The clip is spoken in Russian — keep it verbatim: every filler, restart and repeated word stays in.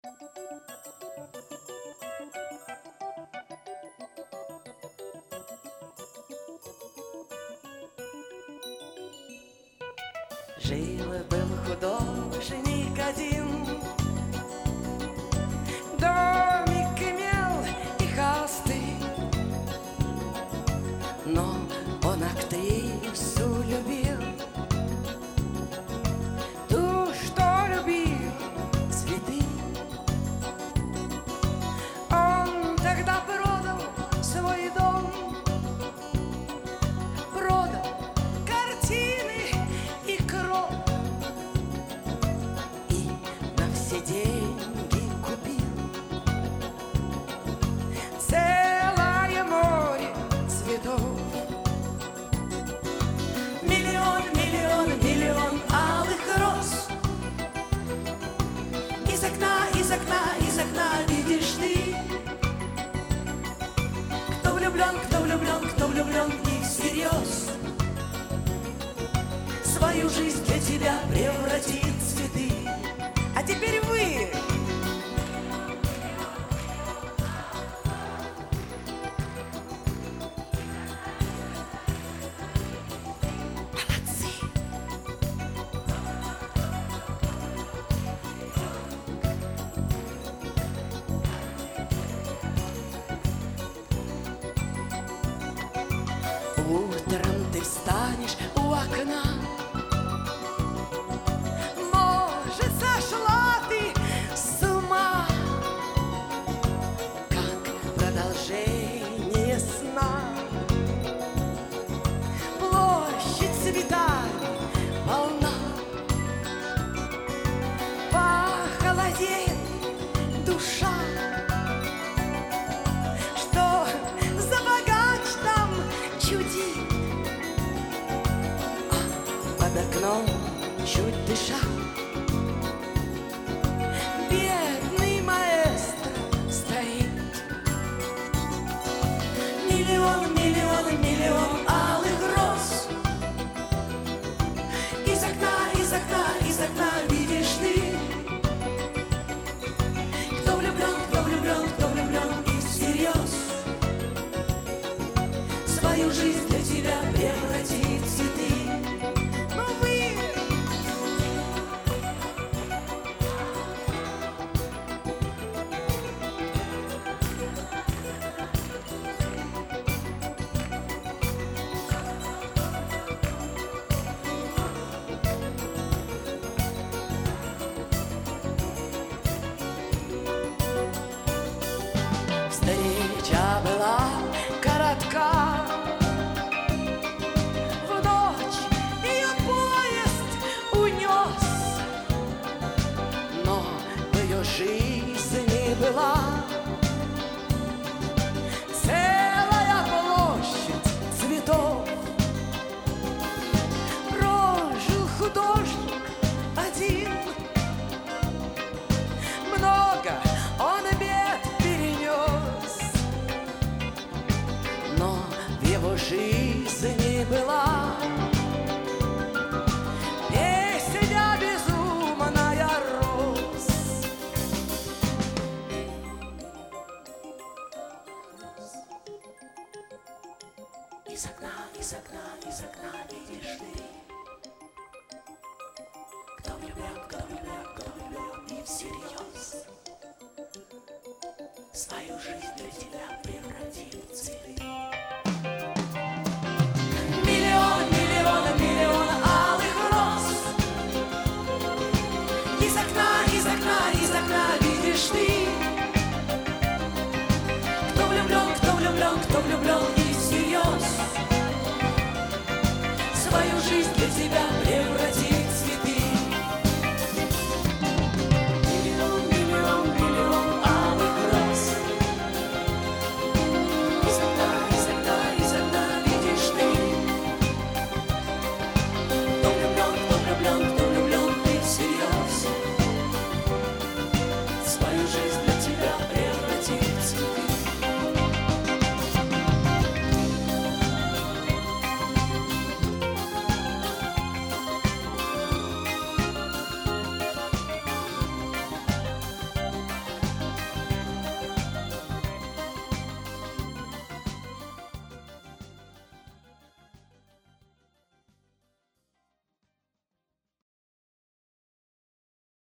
Жил-был художник один, домик имел и холсты, но он актрису любил, ту, что любил цветы. Он тогда продал свой дом, продал картины и кров, и на все деньги купил целое море цветов. Миллион, миллион, миллион алых роз. Из окна, из окна, из окна видишь ты. Кто влюблен, кто влюблен, кто влюблен и всерьез свою жизнь для тебя превратит в цветы. А теперь вы! Молодцы! Утром ты встанешь у окна, может, сошла ты с ума, как продолжение сна. Площадь цветами полна, похолодеет душа. Что за богач там чудит, а под окном чуть дыша бедный маэстро стоит. Миллион, миллион, миллион алых роз. Из окна, из окна, из окна видишь ты. Кто влюблен, кто влюблен, кто влюблен и всерьез свою жизнь для тебя превратит в цветы. Но вы... Встреча была коротка, в ночь ее поезд унес, но в ее жизни была целая площадь цветов. Прожил художник один, много он бед перенес, но в его жизни была песня безумная роз. Из окна, из окна, из окна видишь ты. Кто влюблен, кто влюблен, кто влюблен и всерьез свою жизнь для тебя превратит в цветы. Миллион, миллион, миллион алых роз. Из окна, из окна, из окна видишь ты.